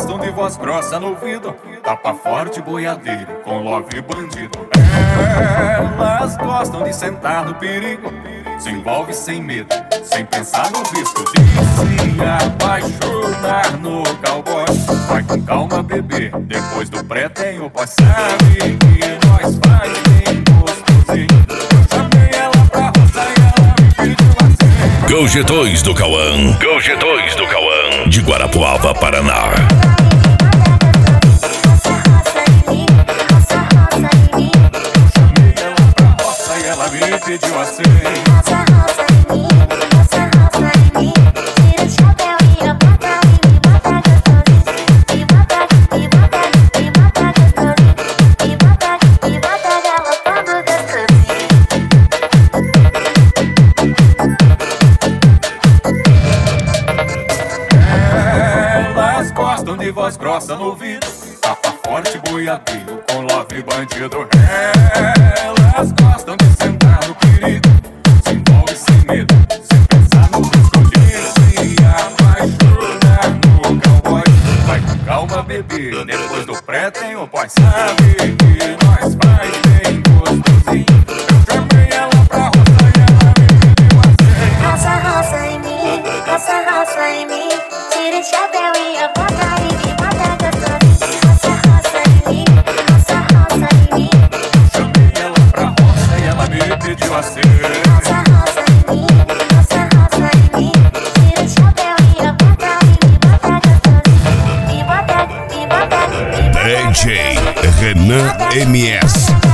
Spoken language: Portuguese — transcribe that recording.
gostam de voz grossa no ouvido, tapa forte, boiadeiro, com love bandido. Elas gostam de sentar no perigo, se envolve sem medo, sem pensar no risco de se apaixonar no cowboy. Vai com calma, bebê, depois do pré tem o pós. Sabe que nós faz bem gostosinho. Eu chamei ela pra roça e ela me pediu assim. Go G2 do Cauã, Go G2 do Cauã, de Guarapuava, Paraná. Chamei ela pra roça e ela me pediu assim. Gostam de voz grossa no ouvido, tapa forte, boiadeiro, com love bandido. Elas gostam de sentar no perigo, se envolve sem medo, sem pensar no risco de se apaixonar no cowboy. Vai com calma, bebê, depois do pré tem o pós. Sabe que nós faz bem gostosinho. Eu chamei ela pra roça e ela me pediu assim. Roça em mim, roça em mim. Tira o chapéu e a bota e me bota gostosinho. Roça em mim, roça em mim. Chamei ela pra roça e ela me pediu assim. Roça em mim, roça em mim. Tira o chapéu e a bota e me bota gostosinho. Me bota, me bota, me bota. DJ Renan MS.